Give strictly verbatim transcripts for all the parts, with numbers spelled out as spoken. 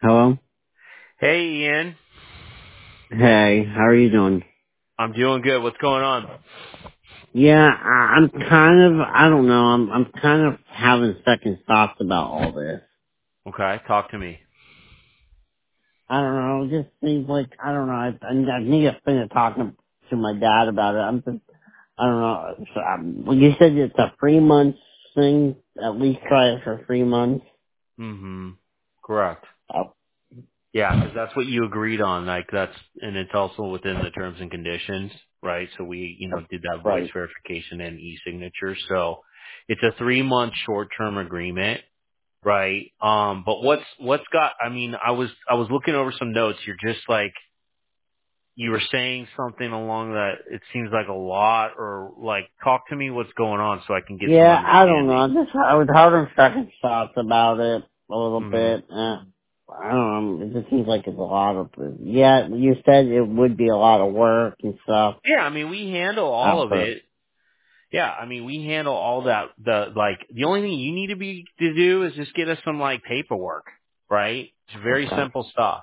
Hello? Hey, Ian. Hey, how are you doing? I'm doing good. What's going on? Yeah, I, I'm kind of, I don't know, I'm, I'm kind of having second thoughts about all this. Okay, talk to me. I don't know, it just seems like, I don't know, I, I, I need to finish talking to my dad about it. I'm just, I don't know, so, um, well, you said it's a three month thing, at least try it for three months. Mm-hmm. Correct. Oh, Yeah, 'cause that's what you agreed on. Like that's, and it's also within the terms and conditions, right? So we, you know, did that voice right. verification and e-signature. So it's a three-month short-term agreement, right? Um, but what's what's got? I mean, I was I was looking over some notes. You're just like you were saying something along that. It seems like a lot, or like talk to me what's going on so I can get some Yeah, I don't know. understanding. I just I was having second thoughts about it a little Mm-hmm. bit. Uh, I don't know. It just seems like it's a lot of. Yeah, you said it would be a lot of work and stuff. Yeah, I mean, we handle all Um, of but it. Yeah, I mean, we handle all that. The like, the only thing you need to be to do is just get us some like paperwork, right? It's very okay. simple stuff.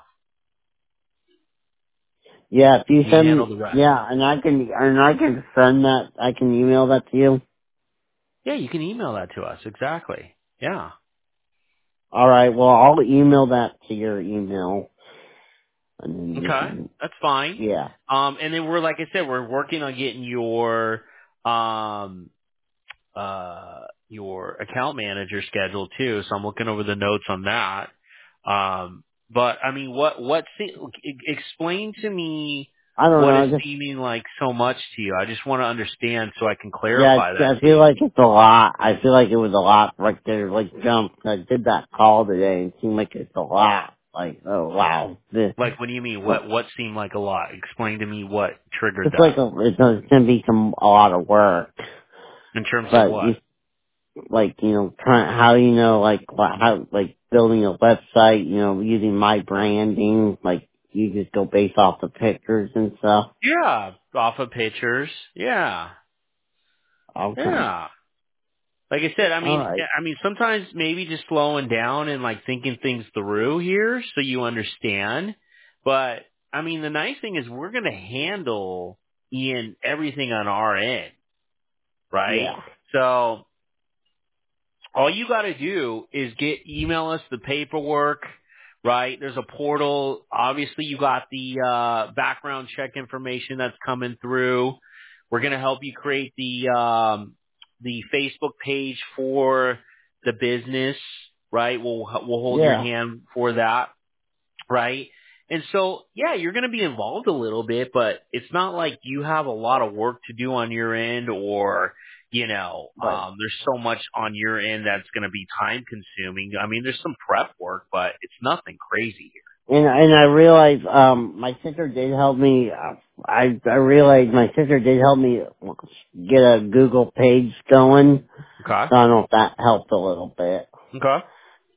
Yeah, if you We handle send, the rest. yeah, and I can, and I can send that. I can email that to you. Yeah, you can email that to us. Exactly. Yeah. All right. Well, I'll email that to your email, and then you Okay, can. that's fine. Yeah. Um, and then we're like I said, we're working on getting your um uh, your account manager schedule too. So I'm looking over the notes on that. Um, but I mean, what what se- e- explain to me I don't what is know. Just seeming like so much to you? I just want to understand so I can yeah, clarify that I to feel you. like it's a lot. I feel like it was a lot right there. Like jump. I did that call today and it seemed like it's a lot. Like oh wow, this Like, what do you mean? What what seemed like a lot? Explain to me what triggered it's like that. a it's gonna be some a lot of work. In terms of But what? you like you know trying how you know like what- how like building a website. You know using my branding. Like you just go based off the pictures and stuff. Yeah, off of pictures. Yeah, Okay. yeah. Like I said, I All mean, right. I mean, sometimes maybe just slowing down and like thinking things through here so you understand. But I mean, the nice thing is we're going to handle Ian everything on our end, right? Yeah. So all you got to do is get email us the paperwork, right? There's a portal. Obviously, you got the uh, background check information that's coming through. We're gonna help you create the um, the Facebook page for the business, right? We'll we'll hold your Yeah. hand for that, right? And so, yeah, you're going to be involved a little bit, but it's not like you have a lot of work to do on your end or, you know, But um, there's so much on your end that's going to be time consuming. I mean, there's some prep work, but it's nothing crazy And and I realized um my sister did help me. Uh, I I realized my sister did help me get a Google page going. here. Okay. So I don't know if that helped a little bit. Okay.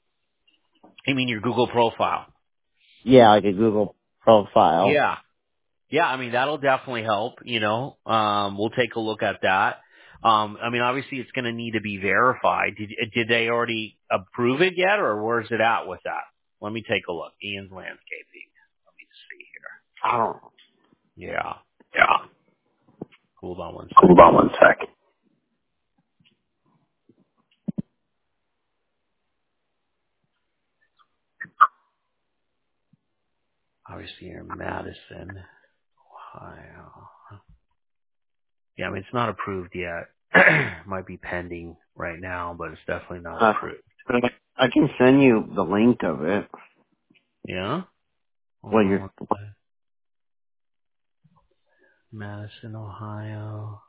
You mean your Google profile? Yeah, like a Google profile. Yeah. Yeah, I mean that'll definitely help. You know, um, we'll take a look at that. Um, I mean, obviously it's going to need to be verified. Did did they already approve it yet, or where's it at with that? Let me take a look. Ian's landscaping. Let me see I don't know. here. Yeah, Yeah. hold on one Hold second. on one sec. Obviously you're in Madison, Ohio. Yeah, I mean it's not approved yet. Might be pending right now, but it's definitely not Uh, approved. I can send you the link of it. Yeah. Hold Well, on you're one second. Madison, Ohio.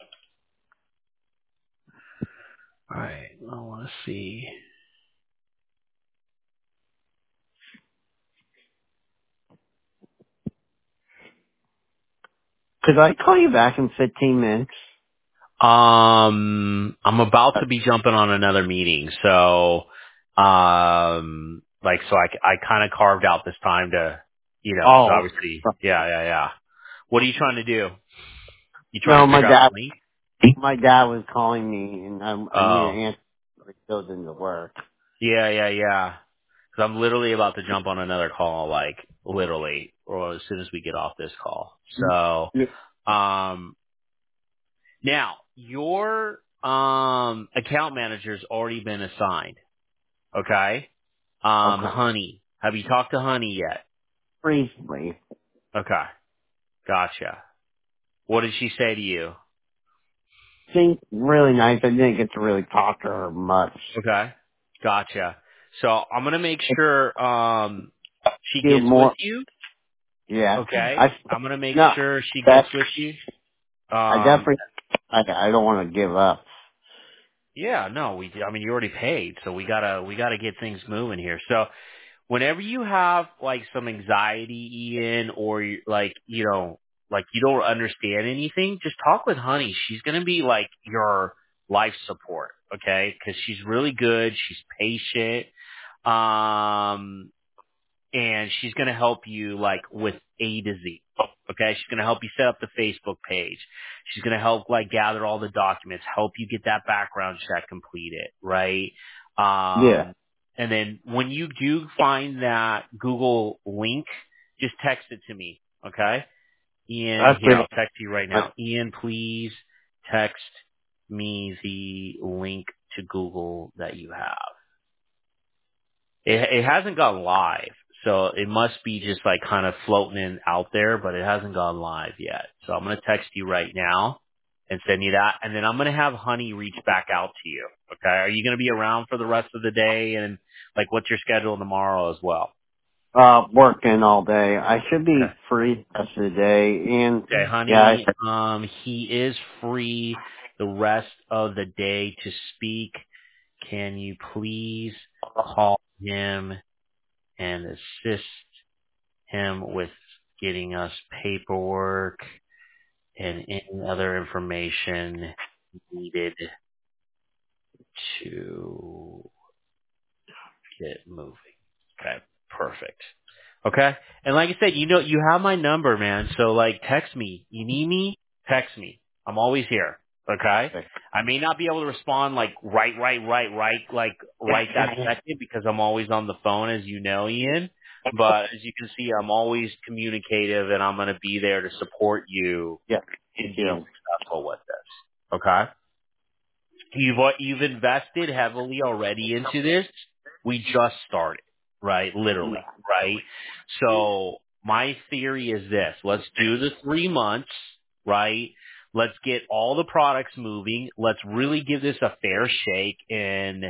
All right, I want to see. Could I call you back in fifteen minutes? Um, I'm about to be jumping on another meeting, so, um, like, so I, I kind of carved out this time to, you know, 'cause Oh. obviously, yeah, yeah, yeah. What are you trying to do? You trying No, to my figure out dad, the link? my dad was calling me and I, I need an Oh, answer before he goes into work. yeah, yeah, yeah. Cause I'm literally about to jump on another call, like, literally, or as soon as we get off this call. So, Yeah. um, now, your, um, account manager's already been assigned, okay? Um, Okay. Honey. Have you talked to Honey yet? Briefly. Okay. Gotcha. What did she say to you? Seems really nice. I didn't get to really talk to her much. Okay. Gotcha. So I'm gonna make sure um she Do gets with more. you. Yeah. Okay. I, I'm gonna make no, sure she gets that, with you. I Um definitely, I, I don't want to give up. yeah, no, we I mean you already paid, so we gotta we gotta get things moving here. So whenever you have like some anxiety, Ian, or you- like you know, like you don't understand anything, just talk with Honey. She's gonna be like your life support, okay? Because she's really good. She's patient, um, and she's gonna help you like with A to Z. Okay, she's gonna help you set up the Facebook page. She's gonna help like gather all the documents, help you get that background check completed, right? Yeah. Um, and then when you do find that Google link, just text it to me, okay? Ian, That's here, it. I'll text you right I- now. Ian, please text me the link to Google that you have. It, it hasn't gone live, so it must be just like kind of floating in out there, but it hasn't gone live yet. So I'm gonna text you right now and send you that, and then I'm gonna have Honey reach back out to you. Okay? Are you gonna be around for the rest of the day, and like what's your schedule tomorrow as well? Uh, working all day. I should Okay. be free the rest of the day. And, Okay, yeah, Honey. Um, he is free the rest of the day to speak. Can you please call him and assist him with getting us paperwork and any other information needed to get moving. Okay, perfect. Okay, and like I said, you know, you have my number, man. So like, text me. You need me? Text me. I'm always here. Okay. I, I may not be able to respond like right, right, right, right, like right that second because I'm always on the phone, as you know, Ian. But as you can see, I'm always communicative, and I'm going to be there to support you yeah, thank in being you. successful with this. Okay. You've you've invested heavily already into this. We just started, right? Literally, right? So my theory is this: let's do the three months, right? Let's get all the products moving. Let's really give this a fair shake and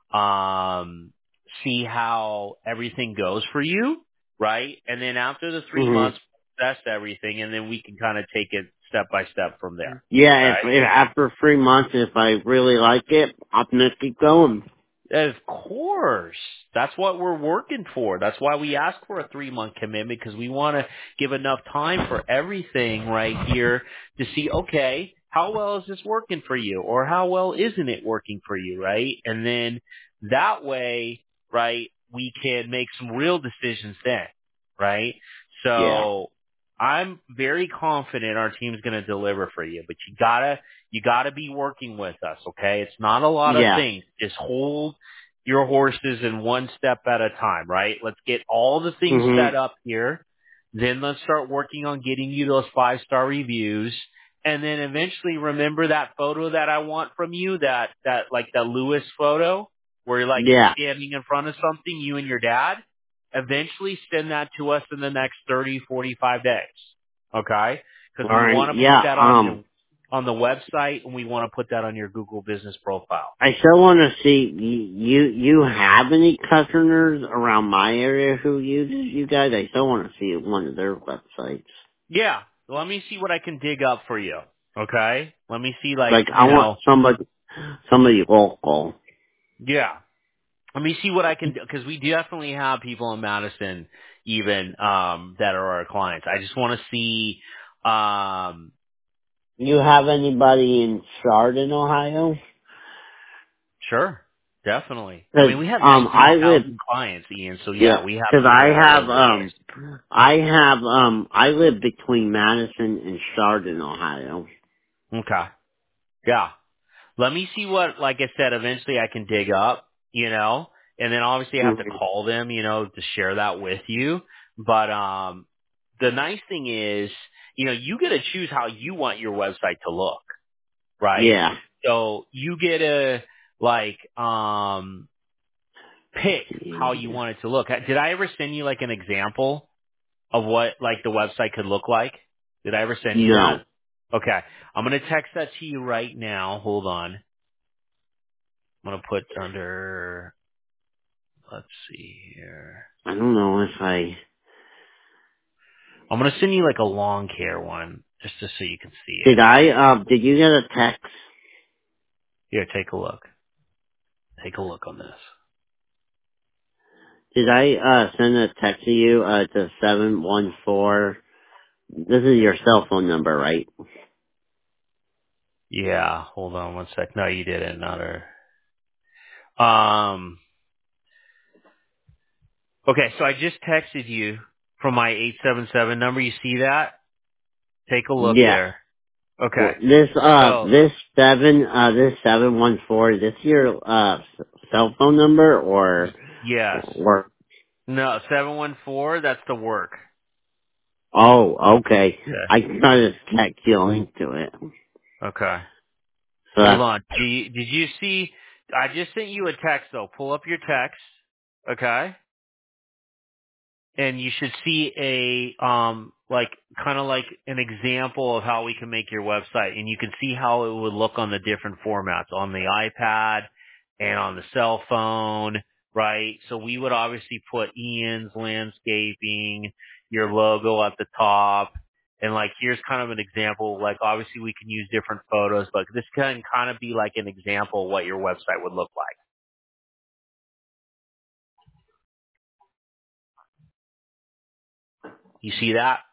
um, see how everything goes for you, right? And then after the three hmm months, test everything, and then we can kind of take it step by step from there. Yeah, if, Okay. if after three months, if I really like it, I'm gonna keep going. Of course. That's what we're working for. That's why we ask for a three month commitment, because we want to give enough time for everything right here to see, okay, how well is this working for you? Or how well isn't it working for you, right? And then that way, right, we can make some real decisions then, right? Yeah. So I'm very confident our team's going to deliver for you, but you gotta, you gotta be working with us, okay? It's not a lot of Yeah. things. Just hold your horses in one step at a time, right? Let's get all the things hmm set up here. Then let's start working on getting you those five star reviews. And then eventually remember that photo that I want from you, that, that, like that Lewis photo where you're like Yeah. standing in front of something, you and your dad. Eventually send that to us in the next thirty, forty-five days. Okay? Because we Alright, want to put yeah, that on um, the, on the website, and we want to put that on your Google business profile. I still want to see, you, you, you have any customers around my area who uses you guys? I still want to see one of their websites. Yeah. Let me see what I can dig up for you. Okay? Let me see, like, Like, I you want know, somebody, somebody local. yeah. Let me see what I can do, because we definitely have people in Madison even, um, that are our clients. I just want to see, Um, You have anybody in Chardon, Ohio? sure, definitely. I Cause, mean, we have um, I nineteen live, thousand clients, Ian. So yeah, yeah, we have cause I people all have, over there. um, I have, um, I live between Madison and Chardon, Ohio. Okay. Yeah. Let me see what, like I said, eventually I can dig up, you know, and then obviously I have to Mhm. call them, you know, to share that with you. But, um, the nice thing is, you know, you get to choose how you want your website to look, right? Yeah. So you get to, like, um, pick how you See. want it to look. Did I ever send you, like, an example of what, like, the website could look like? Did I ever send you No. that? Okay. I'm going to text that to you right now. Hold on. I'm going to put under, let's see here. I don't know if I, I'm going to send you like a long care one just, just so you can see did it. I, uh, did you get a text? Here, take a look. Take a look on this. Did I, uh, send a text to you, uh, to seven one four? This is your cell phone number, right? Yeah, hold on one sec. No, you didn't. Not her. Um, okay, so I just texted you from my eight seven seven number. You see that? Take a look Yes. there. Okay. Well, this, uh, So, this seven, uh, this seven one four, is this your, uh, s- cell phone number or, y- yes. or, No, seven one four, that's the work. oh, okay. Okay. I can try to text you a link to it. Okay. So Hold that's, on. Did you, did you see? I just sent you a text though. Pull up your text. Okay. And you should see a um like kind of like an example of how we can make your website, and you can see how it would look on the different formats on the iPad and on the cell phone, right? So we would obviously put Ian's landscaping, your logo at the top, and like here's kind of an example. Like obviously we can use different photos, but this can kind of be like an example of what your website would look like. You see that?